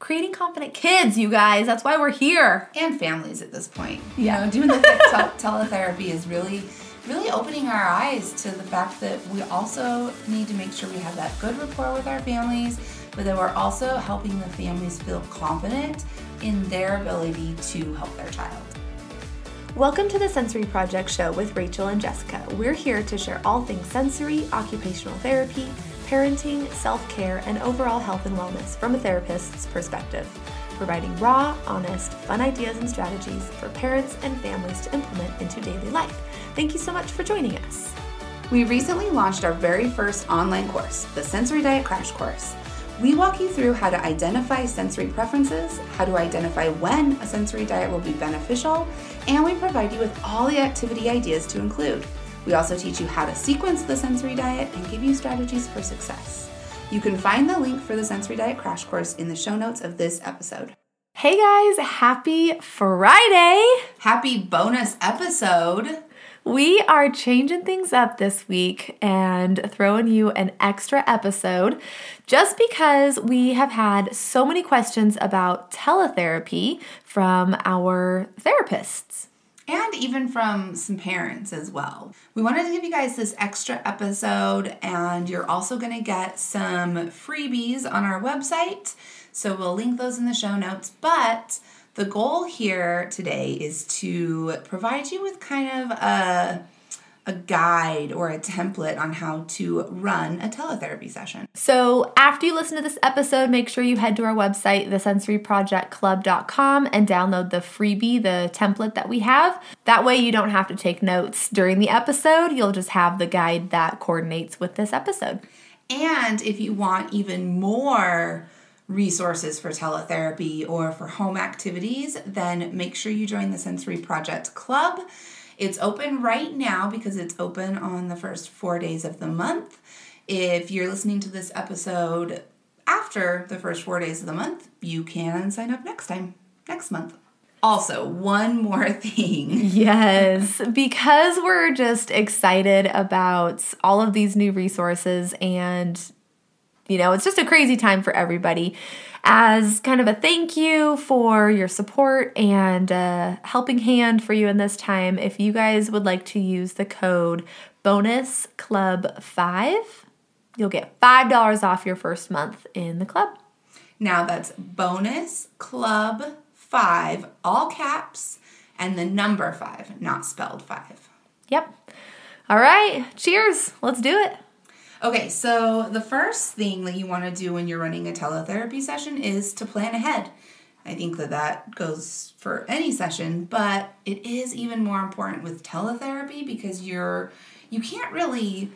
creating confident kids, you guys. That's why we're here. And families at this point. Yeah. You know, doing the teletherapy is really opening our eyes to the fact that we also need to make sure we have that good rapport with our families, but that we're also helping the families feel confident in their ability to help their child. Welcome to the Sensory Project Show with Rachel and Jessica. We're here to share all things sensory, occupational therapy, parenting, self-care, and overall health and wellness from a therapist's perspective, providing raw, honest, fun ideas and strategies for parents and families to implement into daily life. Thank you so much for joining us. We recently launched our very first online course, the Sensory Diet Crash Course. We walk you through how to identify sensory preferences, how to identify when a sensory diet will be beneficial, and we provide you with all the activity ideas to include. We also teach you how to sequence the sensory diet and give you strategies for success. You can find the link for the Sensory Diet Crash Course in the show notes of this episode. Hey guys, happy Friday! Happy bonus episode! We are changing things up this week and throwing you an extra episode just because we have had so many questions about teletherapy from our therapists. And even from some parents as well. We wanted to give you guys this extra episode, and you're also going to get some freebies on our website. So we'll link those in the show notes. But the goal here today is to provide you with kind of a guide or a template on how to run a teletherapy session. So after you listen to this episode, make sure you head to our website, thesensoryprojectclub.com, and download the freebie, the template that we have. That way you don't have to take notes during the episode. You'll just have the guide that coordinates with this episode. And if you want even more resources for teletherapy or for home activities, then make sure you join the Sensory Project Club. It's open right now because it's open on the first 4 days of the month. If you're listening to this episode after the first 4 days of the month, you can sign up next month. Also, one more thing. Yes, because we're just excited about all of these new resources and it's just a crazy time for everybody. As kind of a thank you for your support and a helping hand for you in this time, if you guys would like to use the code BONUSCLUB5, you'll get $5 off your first month in the club. Now that's BONUSCLUB5, all caps, and the number 5, not spelled 5. Yep. All right. Cheers. Let's do it. Okay, so the first thing that you want to do when you're running a teletherapy session is to plan ahead. I think that goes for any session, but it is even more important with teletherapy because you can't really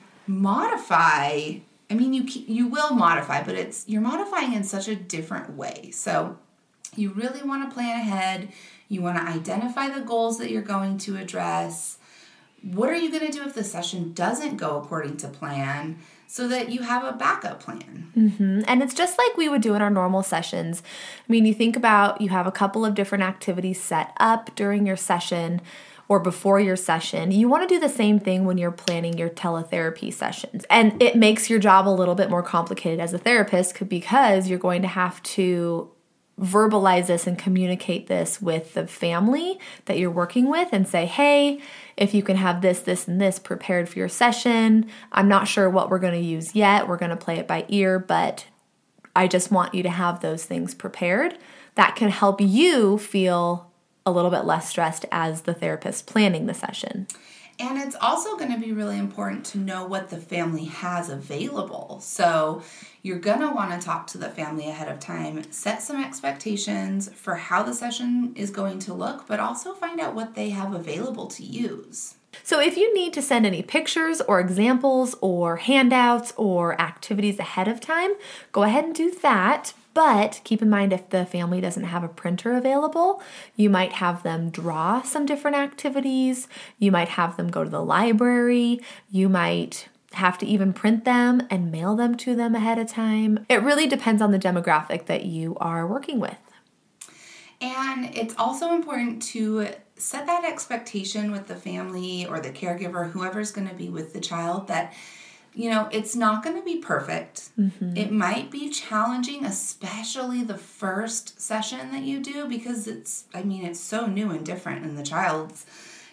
modify. I mean, you will modify, but you're modifying in such a different way. So you really want to plan ahead. You want to identify the goals that you're going to address. What are you going to do if the session doesn't go according to plan so that you have a backup plan? Mm-hmm. And it's just like we would do in our normal sessions. I mean, you think about you have a couple of different activities set up during your session or before your session. You want to do the same thing when you're planning your teletherapy sessions. And it makes your job a little bit more complicated as a therapist because you're going to have to verbalize this and communicate this with the family that you're working with and say, hey, if you can have this, this, and this prepared for your session. I'm not sure what we're going to use yet. We're going to play it by ear, but I just want you to have those things prepared. That can help you feel a little bit less stressed as the therapist planning the session. And it's also going to be really important to know what the family has available. So you're going to want to talk to the family ahead of time, set some expectations for how the session is going to look, but also find out what they have available to use. So if you need to send any pictures or examples or handouts or activities ahead of time, go ahead and do that. But keep in mind, if the family doesn't have a printer available, you might have them draw some different activities. You might have them go to the library. You might have to even print them and mail them to them ahead of time. It really depends on the demographic that you are working with. And it's also important to set that expectation with the family or the caregiver, whoever's going to be with the child, that It's not going to be perfect. It might be challenging, especially the first session that you do, because it's so new and different, and the child's,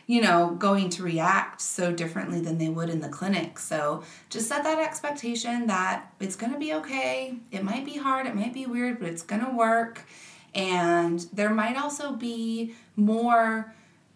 going to react so differently than they would in the clinic. So just set that expectation that it's going to be okay. It might be hard, it might be weird, but it's going to work. And there might also be more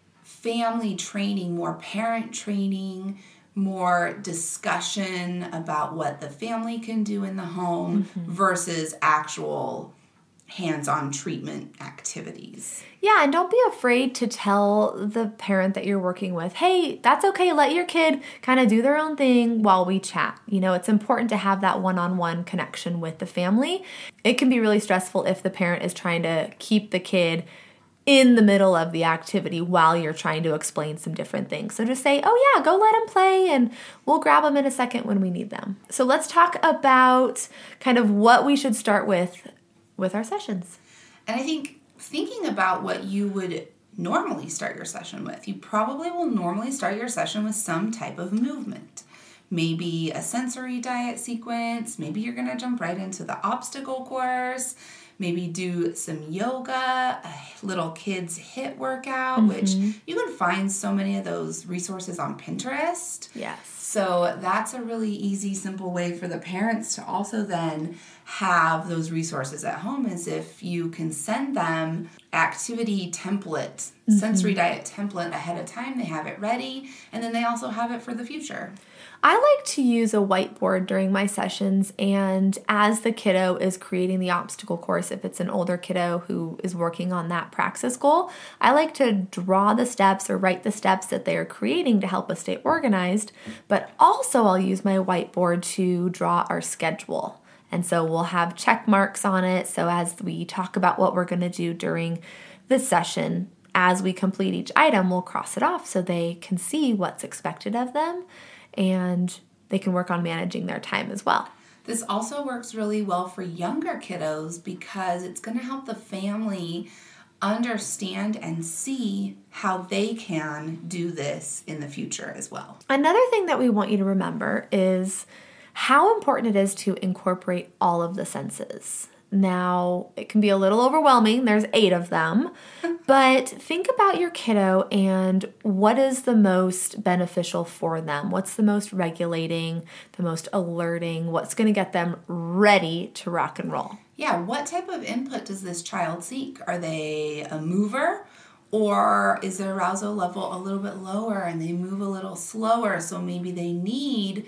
family training, more parent training, more discussion about what the family can do in the home versus actual hands-on treatment activities. Yeah, and don't be afraid to tell the parent that you're working with, hey, that's okay, let your kid kind of do their own thing while we chat. It's important to have that one-on-one connection with the family. It can be really stressful if the parent is trying to keep the kid in the middle of the activity while you're trying to explain some different things. So just say, oh yeah, go let them play and we'll grab them in a second when we need them. So let's talk about kind of what we should start with our sessions. And I think thinking about what you would normally start your session with, you probably will normally start your session with some type of movement. Maybe a sensory diet sequence, maybe you're going to jump right into the obstacle course. Maybe do some yoga, a little kids HIIT workout, which you can find so many of those resources on Pinterest. Yes. So that's a really easy, simple way for the parents to also then have those resources at home, is if you can send them activity template, sensory diet template ahead of time. They have it ready, and then they also have it for the future. I like to use a whiteboard during my sessions, and as the kiddo is creating the obstacle course, if it's an older kiddo who is working on that praxis goal, I like to draw the steps or write the steps that they are creating to help us stay organized, but also I'll use my whiteboard to draw our schedule. And so we'll have check marks on it, so as we talk about what we're going to do during the session, as we complete each item, we'll cross it off so they can see what's expected of them, and they can work on managing their time as well. This also works really well for younger kiddos because it's going to help the family understand and see how they can do this in the future as well. Another thing that we want you to remember is how important it is to incorporate all of the senses. Now, it can be a little overwhelming. There's 8 of them. But think about your kiddo and what is the most beneficial for them? What's the most regulating, the most alerting? What's going to get them ready to rock and roll? Yeah, what type of input does this child seek? Are they a mover? Or is their arousal level a little bit lower and they move a little slower? So maybe they need,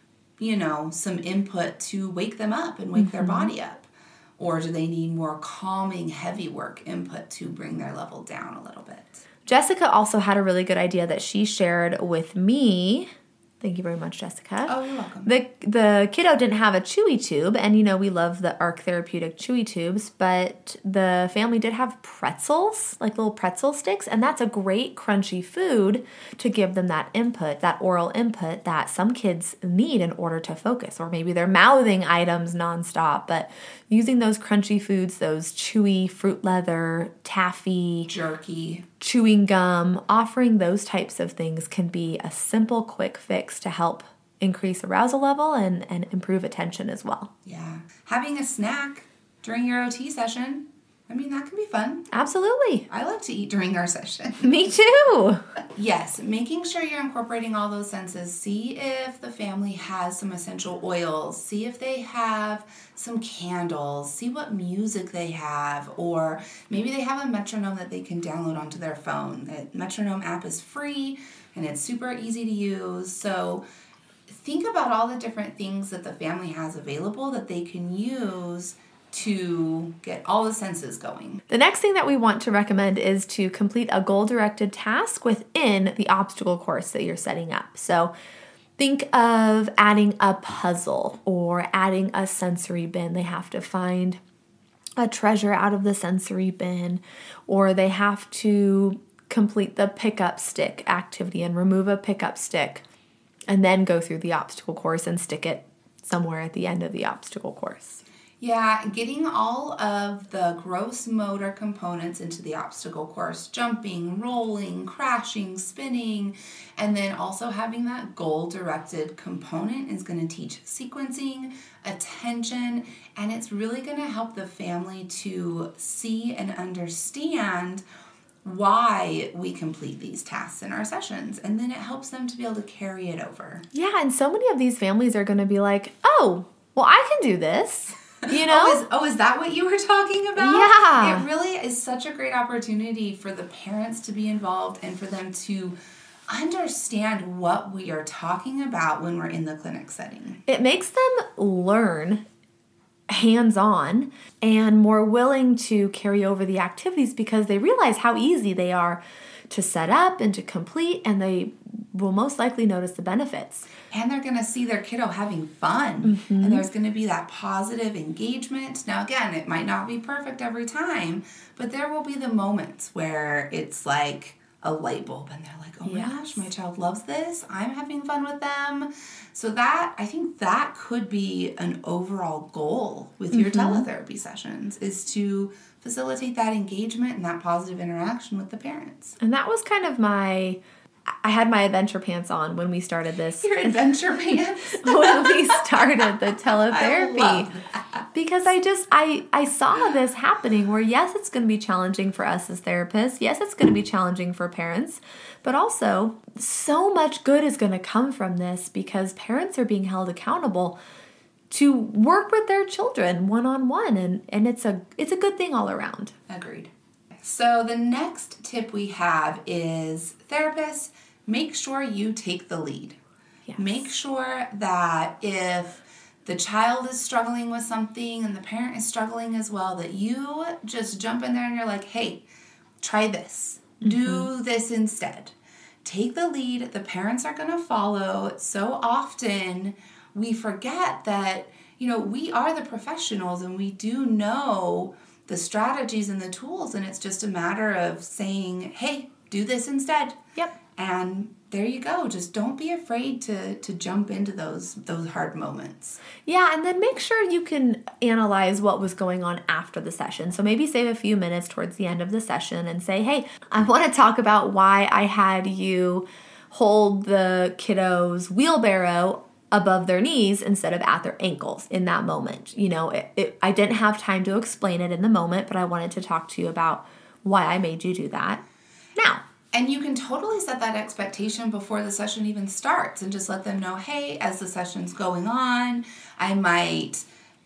some input to wake them up and wake their body up. Or do they need more calming, heavy work input to bring their level down a little bit? Jessica also had a really good idea that she shared with me. Thank you very much, Jessica. Oh, you're welcome. The kiddo didn't have a chewy tube, and we love the ARC Therapeutic chewy tubes, but the family did have pretzels, like little pretzel sticks, and that's a great crunchy food to give them that input, that oral input that some kids need in order to focus, or maybe they're mouthing items nonstop, but using those crunchy foods, those chewy fruit leather, taffy, jerky, chewing gum, offering those types of things can be a simple, quick fix to help increase arousal level and improve attention as well. Yeah. Having a snack during your OT session, that can be fun. Absolutely. I like to eat during our session. Me too. Yes, making sure you're incorporating all those senses. See if the family has some essential oils. See if they have some candles. See what music they have. Or maybe they have a metronome that they can download onto their phone. The metronome app is free and it's super easy to use. So think about all the different things that the family has available that they can use to get all the senses going. The next thing that we want to recommend is to complete a goal-directed task within the obstacle course that you're setting up. So think of adding a puzzle or adding a sensory bin. They have to find a treasure out of the sensory bin, or they have to complete the pickup stick activity and remove a pickup stick and then go through the obstacle course and stick it somewhere at the end of the obstacle course. Yeah, getting all of the gross motor components into the obstacle course, jumping, rolling, crashing, spinning, and then also having that goal-directed component is going to teach sequencing, attention, and it's really going to help the family to see and understand why we complete these tasks in our sessions. And then it helps them to be able to carry it over. Yeah, and so many of these families are going to be like, oh, well, I can do this. You know? Is that what you were talking about? Yeah. It really is such a great opportunity for the parents to be involved and for them to understand what we are talking about when we're in the clinic setting. It makes them learn hands-on and more willing to carry over the activities because they realize how easy they are to set up and to complete, and they will most likely notice the benefits. And they're going to see their kiddo having fun, and there's going to be that positive engagement. Now, again, it might not be perfect every time, but there will be the moments where it's like a light bulb, and they're like, oh my gosh, my child loves this. I'm having fun with them. So I think that could be an overall goal with your teletherapy sessions, is to facilitate that engagement and that positive interaction with the parents. And that was kind of I had my adventure pants on when we started this. Your adventure pants? When we started the teletherapy. I love that. Because I saw this happening where, yes, it's going to be challenging for us as therapists. Yes, it's going to be challenging for parents. But also, so much good is going to come from this because parents are being held accountable to work with their children one-on-one. And it's a good thing all around. Agreed. So the next tip we have is, therapists, make sure you take the lead. Yes. Make sure that if the child is struggling with something and the parent is struggling as well, that you just jump in there and you're like, hey, try this. Do this instead. Take the lead. The parents are going to follow. So often we forget that, we are the professionals and we do know the strategies and the tools, and it's just a matter of saying, hey, do this instead. Yep. And there you go. Just don't be afraid to jump into those hard moments. Yeah, and then make sure you can analyze what was going on after the session. So maybe save a few minutes towards the end of the session and say, hey, I want to talk about why I had you hold the kiddo's wheelbarrow above their knees instead of at their ankles in that moment. I didn't have time to explain it in the moment, but I wanted to talk to you about why I made you do that now. And you can totally set that expectation before the session even starts and just let them know, hey, as the session's going on, I might,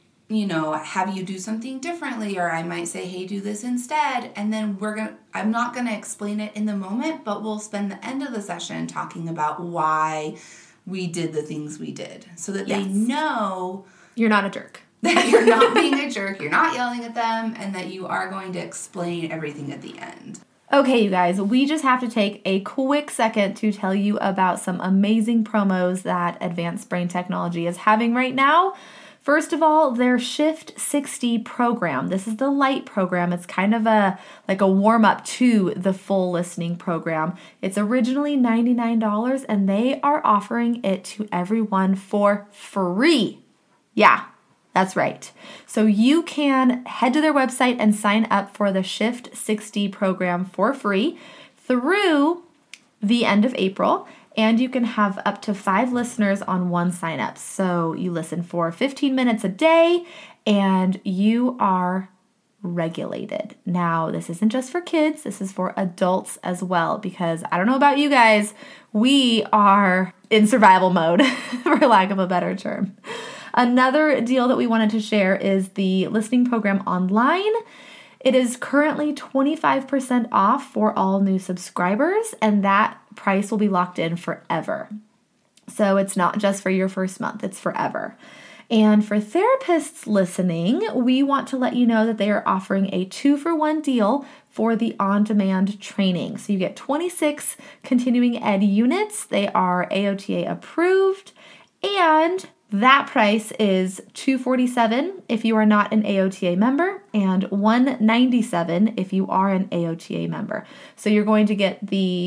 have you do something differently, or I might say, hey, do this instead. And then I'm not going to explain it in the moment, but we'll spend the end of the session talking about why we did the things we did, so that they know you're not a jerk. That you're not being a jerk, you're not yelling at them, and that you are going to explain everything at the end. Okay, you guys, we just have to take a quick second to tell you about some amazing promos that Advanced Brain Technology is having right now. First of all, their Shift 60 program. This is the light program. It's kind of like a warm-up to the full listening program. It's originally $99, and they are offering it to everyone for free. Yeah, that's right. So you can head to their website and sign up for the Shift 60 program for free through the end of April. And you can have up to 5 listeners on one sign up. So you listen for 15 minutes a day and you are regulated. Now, this isn't just for kids, this is for adults as well, because I don't know about you guys, we are in survival mode, for lack of a better term. Another deal that we wanted to share is the listening program online. It is currently 25% off for all new subscribers, and that price will be locked in forever. So it's not just for your first month, it's forever. And for therapists listening, we want to let you know that they are offering a 2-for-1 deal for the on-demand training. So you get 26 continuing ed units. They are AOTA approved, and that price is $247 if you are not an AOTA member and $197 if you are an AOTA member. So you're going to get the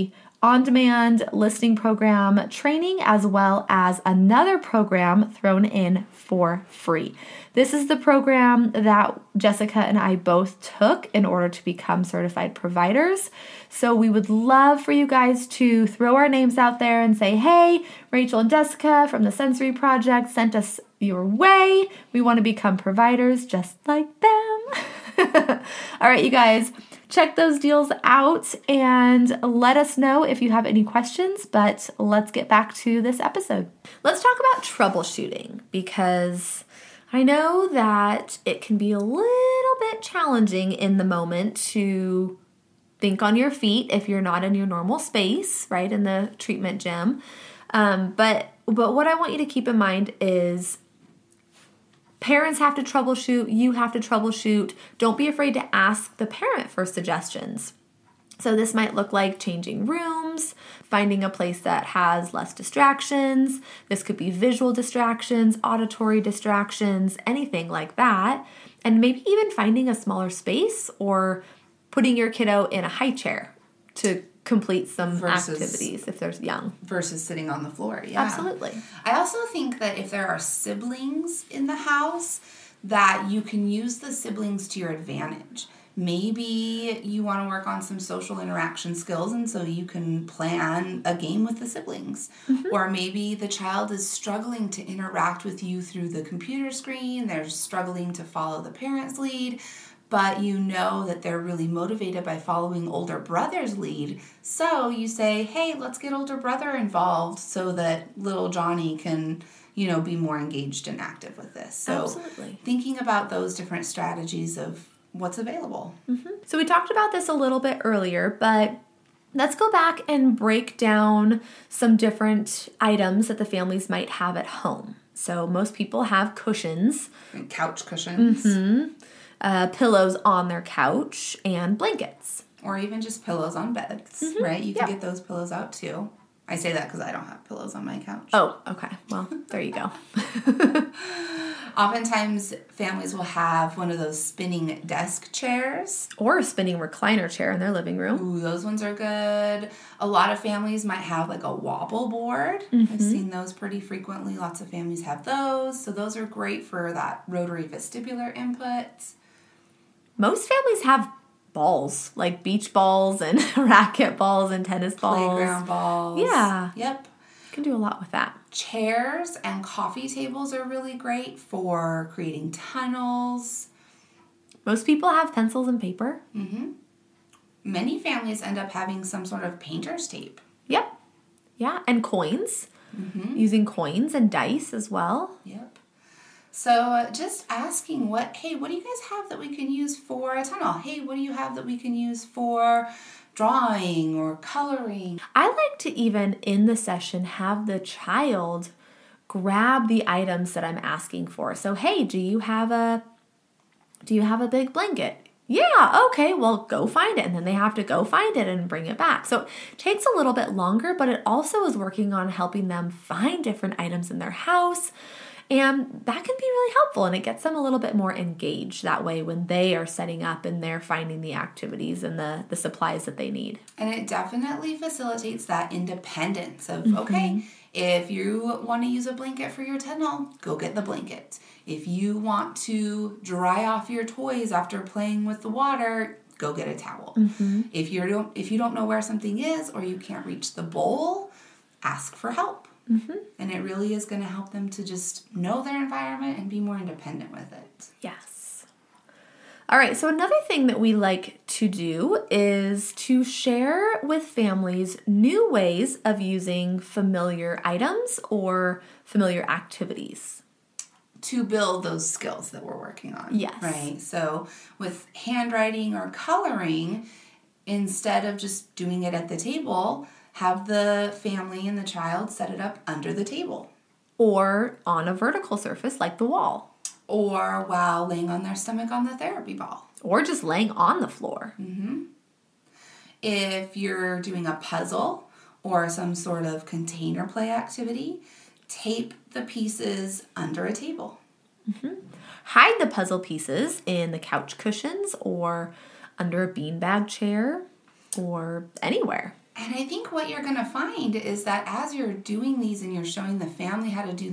on-demand listening program training, as well as another program thrown in for free. This is the program that Jessica and I both took in order to become certified providers. So we would love for you guys to throw our names out there and say, hey, Rachel and Jessica from the Sensory Project sent us your way. We want to become providers just like them. All right, you guys. Check those deals out and let us know if you have any questions, but let's get back to this episode. Let's talk about troubleshooting, because I know that it can be a little bit challenging in the moment to think on your feet if you're not in your normal space, right, in the treatment gym. But what I want you to keep in mind is parents have to troubleshoot, you have to troubleshoot. Don't be afraid to ask the parent for suggestions. So this might look like changing rooms, finding a place that has less distractions. This could be visual distractions, auditory distractions, anything like that. And maybe even finding a smaller space or putting your kiddo in a high chair to complete some activities if they're young. Versus sitting on the floor, yeah. Absolutely. I also think that if there are siblings in the house, that you can use the siblings to your advantage. Maybe you want to work on some social interaction skills, and so you can plan a game with the siblings. Mm-hmm. Or maybe the child is struggling to interact with you through the computer screen, they're struggling to follow the parent's lead, but you know that they're really motivated by following older brother's lead. So you say, hey, let's get older brother involved so that little Johnny can, be more engaged and active with this. So absolutely. Thinking about those different strategies of what's available. Mm-hmm. So we talked about this a little bit earlier, but let's go back and break down some different items that the families might have at home. So most people have cushions. And couch cushions. Mm-hmm. Pillows on their couch, and blankets. Or even just pillows on beds, mm-hmm. right? You can get those pillows out too. I say that because I don't have pillows on my couch. Oh, okay. Well, there you go. Oftentimes, families will have one of those spinning desk chairs. Or a spinning recliner chair in their living room. Ooh, those ones are good. A lot of families might have like a wobble board. Mm-hmm. I've seen those pretty frequently. Lots of families have those. So those are great for that rotary vestibular input. Most families have balls, like beach balls and racket balls and tennis balls. Playground balls. Yeah. Yep. You can do a lot with that. Chairs and coffee tables are really great for creating tunnels. Most people have pencils and paper. Mm-hmm. Many families end up having some sort of painter's tape. Yep. Yeah, and coins. Mm-hmm. Using coins and dice as well. Yep. So just asking, hey, what do you guys have that we can use for a tunnel? Hey, what do you have that we can use for drawing or coloring? I like to even in the session have the child grab the items that I'm asking for. So, hey, do you have a big blanket? Yeah, okay, well, go find it. And then they have to go find it and bring it back. So it takes a little bit longer, but it also is working on helping them find different items in their house. And that can be really helpful, and it gets them a little bit more engaged that way when they are setting up and they're finding the activities and the supplies that they need. And it definitely facilitates that independence of, mm-hmm. okay, if you want to use a blanket for your tunnel, go get the blanket. If you want to dry off your toys after playing with the water, go get a towel. Mm-hmm. If you don't know where something is or you can't reach the bowl, ask for help. Mm-hmm. And it really is going to help them to just know their environment and be more independent with it. Yes. All right, so another thing that we like to do is to share with families new ways of using familiar items or familiar activities. To build those skills that we're working on. Yes. Right? So with handwriting or coloring, instead of just doing it at the table, have the family and the child set it up under the table. Or on a vertical surface like the wall. Or while laying on their stomach on the therapy ball. Or just laying on the floor. Mm-hmm. If you're doing a puzzle or some sort of container play activity, tape the pieces under a table. Mm-hmm. Hide the puzzle pieces in the couch cushions or under a beanbag chair or anywhere. And I think what you're going to find is that as you're doing these and you're showing the family how to do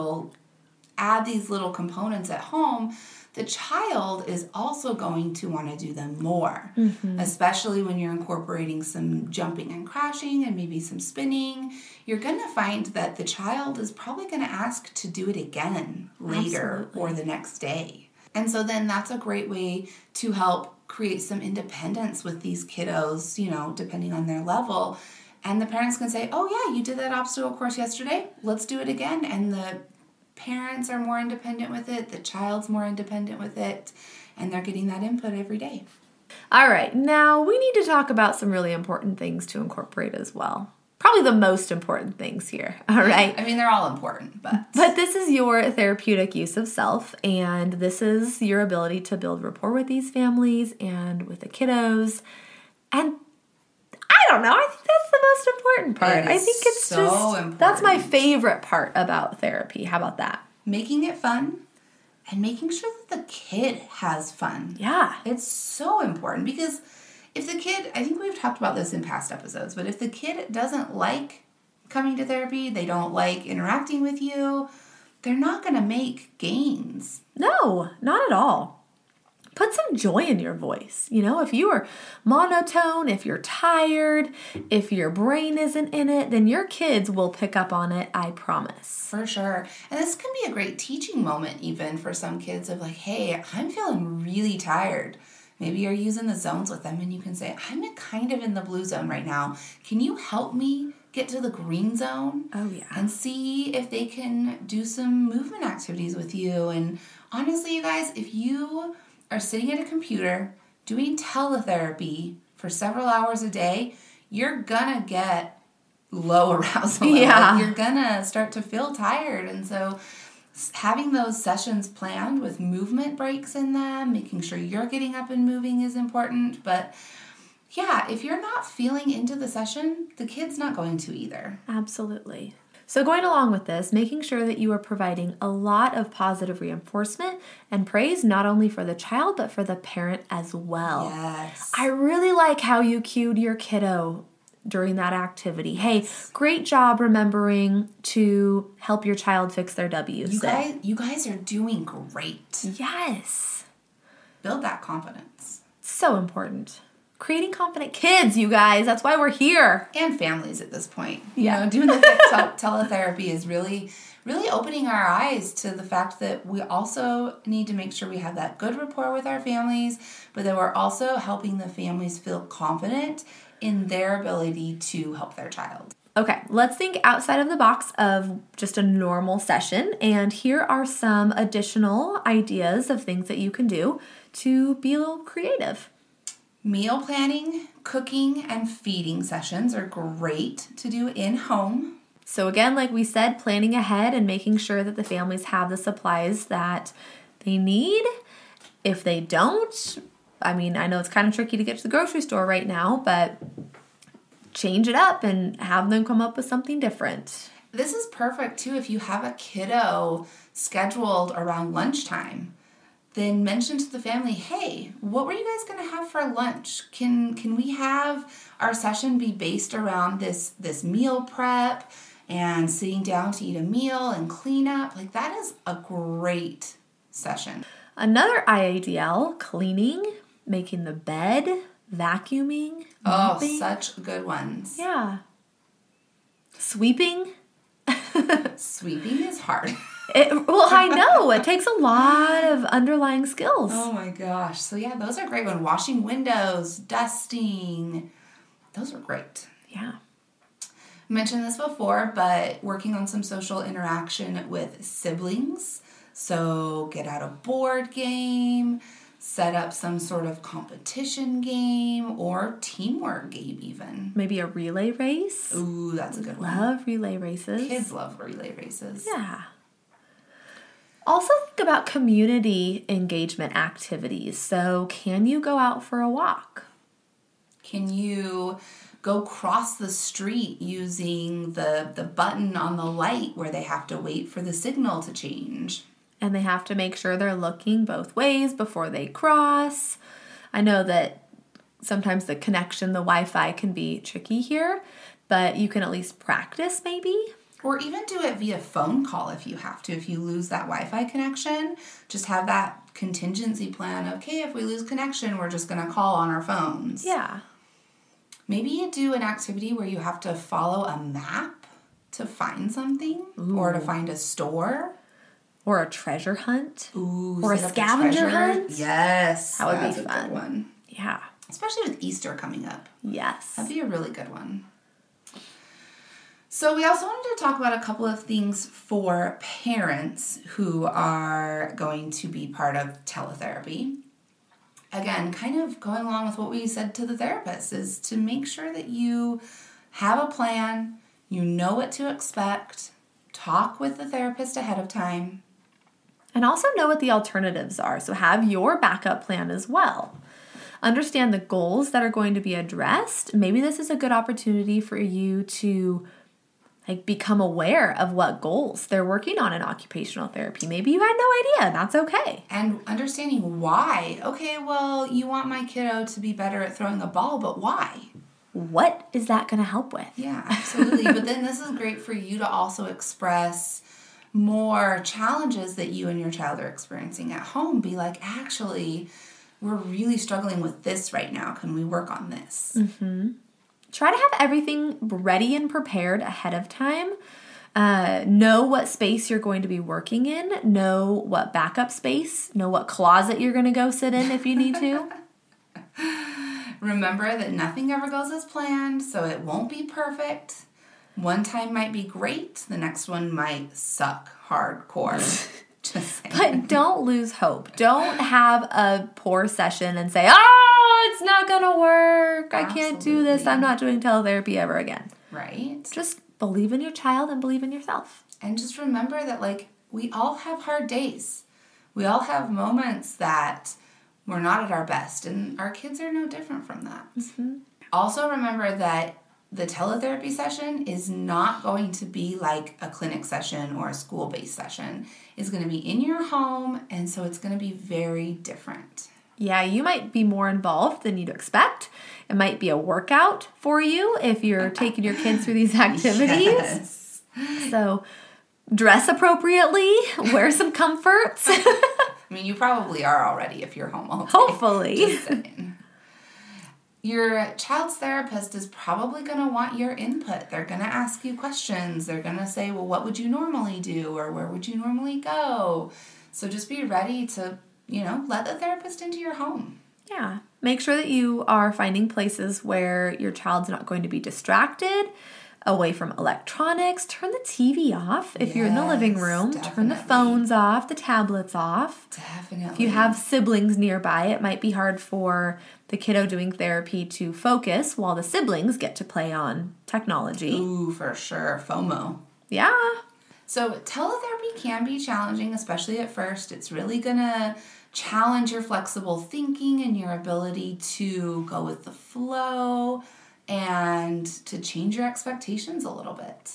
add these little components at home, the child is also going to want to do them more, especially when you're incorporating some jumping and crashing and maybe some spinning. You're going to find that the child is probably going to ask to do it again later or the next day. And so then that's a great way to help create some independence with these kiddos, depending on their level. And the parents can say, oh yeah, you did that obstacle course yesterday, let's do it again. And the parents are more independent with it, the child's more independent with it, and they're getting that input every day. All right, now we need to talk about some really important things to incorporate as well. Probably the most important things here, all right? I mean, they're all important, but this is your therapeutic use of self, and this is your ability to build rapport with these families and with the kiddos. And I don't know, I think that's the most important part. I think it's so just important. That's my favorite part about therapy. How about that? Making it fun and making sure that the kid has fun. Yeah. It's so important because if the kid, I think we've talked about this in past episodes, but if the kid doesn't like coming to therapy, they don't like interacting with you, they're not going to make gains. No, not at all. Put some joy in your voice. If you are monotone, if you're tired, if your brain isn't in it, then your kids will pick up on it, I promise. For sure. And this can be a great teaching moment even for some kids of like, hey, I'm feeling really tired. Maybe you're using the zones with them and you can say, I'm kind of in the blue zone right now. Can you help me get to the green zone? Oh, yeah. And see if they can do some movement activities with you. And honestly, you guys, if you are sitting at a computer doing teletherapy for several hours a day, you're gonna get low arousal. Yeah. You're gonna start to feel tired. And so having those sessions planned with movement breaks in them, making sure you're getting up and moving is important. But yeah, if you're not feeling into the session, the kid's not going to either. Absolutely. So going along with this, making sure that you are providing a lot of positive reinforcement and praise, not only for the child, but for the parent as well. Yes. I really like how you cued your kiddo during that activity. Hey, great job remembering to help your child fix their W's. You guys are doing great. Yes. Build that confidence. So important. Creating confident kids, you guys. That's why we're here. And families at this point. Yeah. Doing the teletherapy is really, really opening our eyes to the fact that we also need to make sure we have that good rapport with our families, but that we're also helping the families feel confident in their ability to help their child. Okay, let's think outside of the box of just a normal session. And here are some additional ideas of things that you can do to be a little creative. Meal planning, cooking, and feeding sessions are great to do in home. So again, like we said, planning ahead and making sure that the families have the supplies that they need. If they don't, I know it's kind of tricky to get to the grocery store right now, but change it up and have them come up with something different. This is perfect too if you have a kiddo scheduled around lunchtime. Then mention to the family, hey, what were you guys going to have for lunch? Can we have our session be based around this meal prep and sitting down to eat a meal and clean up? Like, that is a great session. Another IADL, cleaning, making the bed, vacuuming, mopping. Oh, such good ones. Yeah. Sweeping. Sweeping is hard. Well, I know. It takes a lot of underlying skills. Oh my gosh. So yeah, those are great ones. Washing windows, dusting. Those are great. Yeah. I mentioned this before, but working on some social interaction with siblings. So get out a board game, set up some sort of competition game or teamwork game even. Maybe a relay race. Ooh, that's a good one. Love relay races. Kids love relay races. Yeah. Also think about community engagement activities. So can you go out for a walk? Can you go cross the street using the button on the light where they have to wait for the signal to change? And they have to make sure they're looking both ways before they cross. I know that sometimes the connection, the Wi-Fi can be tricky here, but you can at least practice maybe. Or even do it via phone call if you have to. If you lose that Wi-Fi connection, just have that contingency plan of, okay, if we lose connection, we're just going to call on our phones. Yeah. Maybe you do an activity where you have to follow a map to find something. Ooh. Or to find a store. Or a treasure hunt. Ooh, or a scavenger hunt. Yes. That would be fun. A good one. Yeah. Especially with Easter coming up. Yes. That'd be a really good one. So we also wanted to talk about a couple of things for parents who are going to be part of teletherapy. Again, kind of going along with what we said to the therapist, is to make sure that you have a plan, you know what to expect, talk with the therapist ahead of time. And also know what the alternatives are. So have your backup plan as well. Understand the goals that are going to be addressed. Maybe this is a good opportunity for you to become aware of what goals they're working on in occupational therapy. Maybe you had no idea. That's okay. And understanding why. Okay, well, you want my kiddo to be better at throwing a ball, but why? What is that going to help with? Yeah, absolutely. But then this is great for you to also express more challenges that you and your child are experiencing at home. Be like, actually, we're really struggling with this right now. Can we work on this? Mm-hmm. Try to have everything ready and prepared ahead of time. Know what space you're going to be working in. Know what backup space. Know what closet you're going to go sit in if you need to. Remember that nothing ever goes as planned, so it won't be perfect. One time might be great. The next one might suck hardcore. Just saying. But don't lose hope. Don't have a poor session and say, oh, it's not going to work. I can't do this. I'm not doing teletherapy ever again. Right. Just believe in your child and believe in yourself. And just remember that, we all have hard days. We all have moments that we're not at our best, and our kids are no different from that. Mm-hmm. Also remember that the teletherapy session is not going to be like a clinic session or a school-based session. It's going to be in your home, and so it's going to be very different. Yeah, you might be more involved than you'd expect. It might be a workout for you if you're taking your kids through these activities. Yes. So dress appropriately, wear some comforts. I mean, you probably are already if you're home all day. Hopefully. Just saying. Your child's therapist is probably going to want your input. They're going to ask you questions. They're going to say, well, what would you normally do? Or where would you normally go? So just be ready to, let the therapist into your home. Yeah. Make sure that you are finding places where your child's not going to be distracted, away from electronics. Turn the TV off. If you're in the living room, definitely. Turn the phones off, the tablets off. Definitely. If you have siblings nearby, it might be hard for the kiddo doing therapy to focus while the siblings get to play on technology. Ooh, for sure. FOMO. Yeah. So teletherapy can be challenging, especially at first. It's really going to challenge your flexible thinking and your ability to go with the flow and to change your expectations a little bit.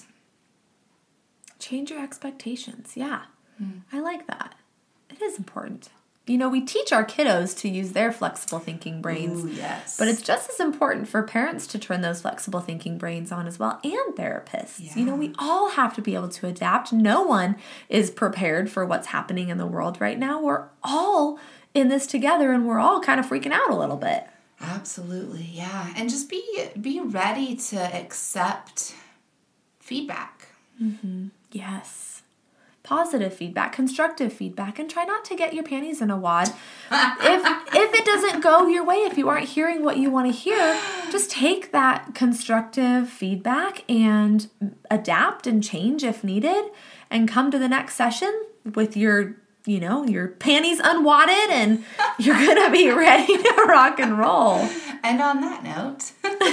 Change your expectations. Yeah. I like that. It is important. We teach our kiddos to use their flexible thinking brains. Ooh, yes. But it's just as important for parents to turn those flexible thinking brains on as well, and therapists. Yeah. We all have to be able to adapt. No one is prepared for what's happening in the world right now. We're all in this together, and we're all kind of freaking out a little bit. Absolutely, yeah. And just be ready to accept feedback. Mm-hmm. Yes. Positive feedback, constructive feedback, and try not to get your panties in a wad. If it doesn't go your way, if you aren't hearing what you want to hear, just take that constructive feedback and adapt and change if needed, and come to the next session with your panties unwadded, and you're going to be ready to rock and roll. And on that note,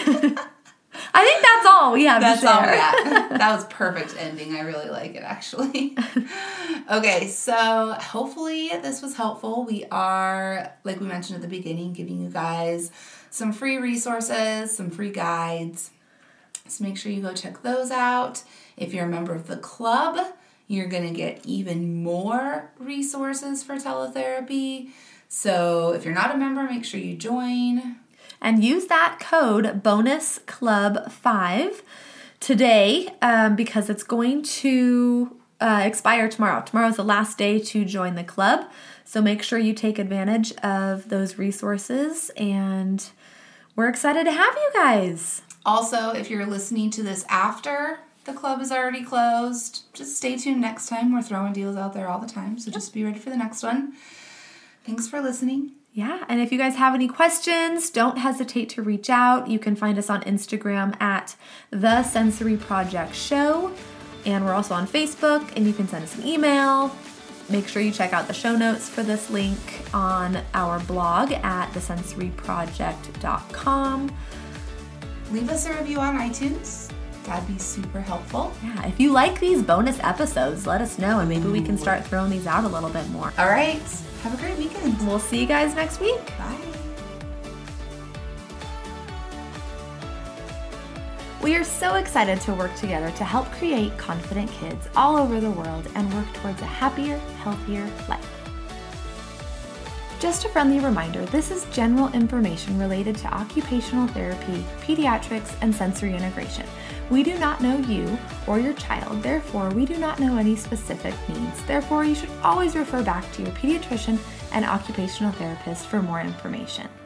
I think that's all we have to share. That's all we got. That was perfect ending. I really like it, actually. Okay, so hopefully this was helpful. We are, like we mentioned at the beginning, giving you guys some free resources, some free guides. So make sure you go check those out. If you're a member of the club, you're going to get even more resources for teletherapy. So if you're not a member, make sure you join. and use that code BONUSCLUB5 today because it's going to expire tomorrow. Tomorrow's the last day to join the club, so make sure you take advantage of those resources, and we're excited to have you guys. Also, if you're listening to this after the club is already closed, just stay tuned next time. We're throwing deals out there all the time, so just be ready for the next one. Thanks for listening. Yeah, and if you guys have any questions, don't hesitate to reach out. You can find us on Instagram at The Sensory Project Show, and we're also on Facebook, and you can send us an email. Make sure you check out the show notes for this link on our blog at thesensoryproject.com. Leave us a review on iTunes. That'd be super helpful. Yeah, if you like these bonus episodes, let us know, and maybe we can start throwing these out a little bit more. All right. Have a great weekend. We'll see you guys next week. Bye. We are so excited to work together to help create confident kids all over the world and work towards a happier, healthier life. Just a friendly reminder, this is general information related to occupational therapy, pediatrics, and sensory integration. We do not know you or your child, therefore we do not know any specific needs. Therefore, you should always refer back to your pediatrician and occupational therapist for more information.